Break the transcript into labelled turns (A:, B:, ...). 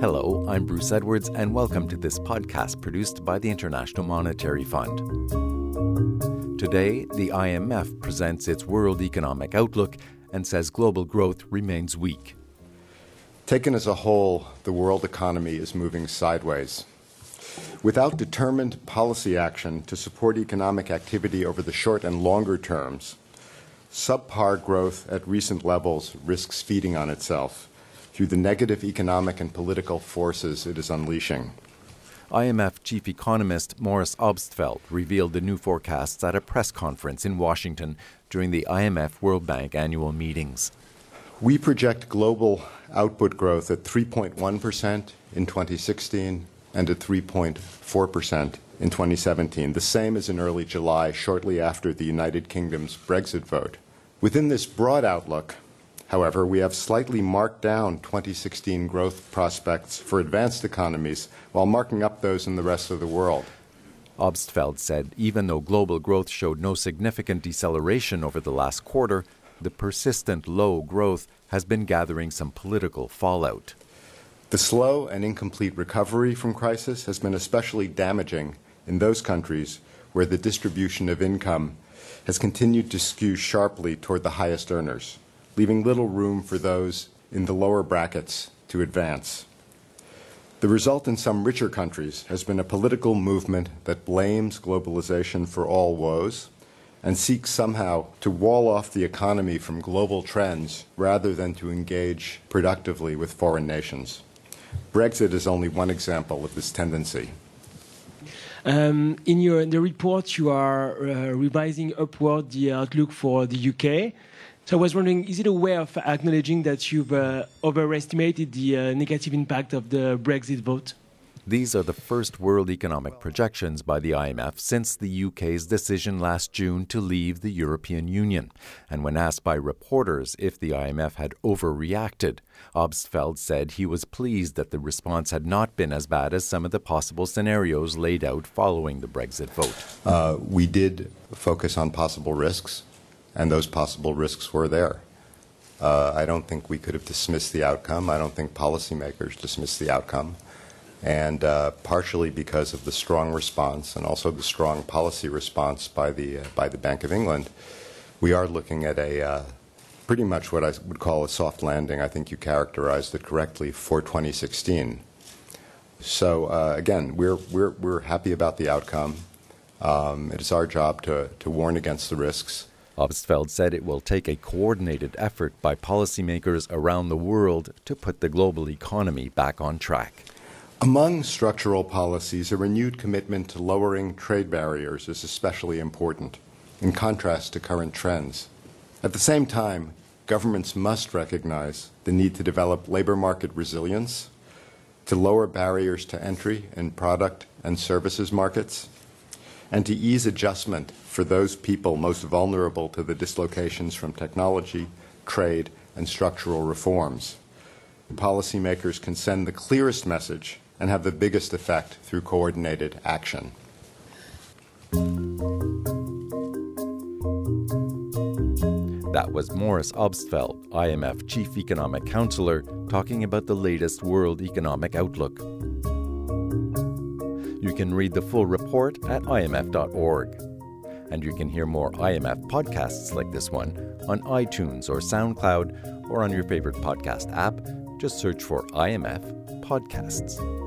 A: Hello, I'm Bruce Edwards, and welcome to this podcast produced by the International Monetary Fund. Today, the IMF presents its World Economic Outlook and says global growth remains weak.
B: Taken as a whole, the world economy is moving sideways. Without determined policy action to support economic activity over the short and longer terms, subpar growth at recent levels risks feeding on itself through the negative economic and political forces it is unleashing.
A: IMF chief economist Morris Obstfeld revealed the new forecasts at a press conference in Washington during the IMF World Bank annual meetings.
B: We project global output growth at 3.1% in 2016 and at 3.4% in 2017, the same as in early July, shortly after the United Kingdom's Brexit vote. Within this broad outlook, however, we have slightly marked down 2016 growth prospects for advanced economies while marking up those in the rest of the world.
A: Obstfeld said even though global growth showed no significant deceleration over the last quarter, the persistent low growth has been gathering some political fallout.
B: The slow and incomplete recovery from crisis has been especially damaging in those countries where the distribution of income has continued to skew sharply toward the highest earners, leaving little room for those in the lower brackets to advance. The result in some richer countries has been a political movement that blames globalization for all woes and seeks somehow to wall off the economy from global trends rather than to engage productively with foreign nations. Brexit is only one example of this tendency.
C: In the report, you are revising upward the outlook for the UK. So I was wondering, is it a way of acknowledging that you've overestimated the negative impact of the Brexit vote?
A: These are the first world economic projections by the IMF since the UK's decision last June to leave the European Union. And when asked by reporters if the IMF had overreacted, Obstfeld said he was pleased that the response had not been as bad as some of the possible scenarios laid out following the Brexit vote.
B: We did focus on possible risks, and those possible risks were there. I don't think we could have dismissed the outcome. I don't think policymakers dismissed the outcome. And partially because of the strong response and also the strong policy response by the Bank of England, we are looking at a pretty much what I would call a soft landing. I think you characterized it correctly for 2016. So again, we're happy about the outcome. It is our job to warn against the risks.
A: Obstfeld said it will take a coordinated effort by policymakers around the world to put the global economy back on track.
B: Among structural policies, a renewed commitment to lowering trade barriers is especially important, in contrast to current trends. At the same time, governments must recognize the need to develop labor market resilience, to lower barriers to entry in product and services markets, and to ease adjustment for those people most vulnerable to the dislocations from technology, trade, and structural reforms. Policymakers can send the clearest message and have the biggest effect through coordinated action.
A: That was Morris Obstfeld, IMF Chief Economic Counselor, talking about the latest World Economic Outlook. You can read the full report at imf.org. And you can hear more IMF podcasts like this one on iTunes or SoundCloud or on your favorite podcast app. Just search for IMF Podcasts.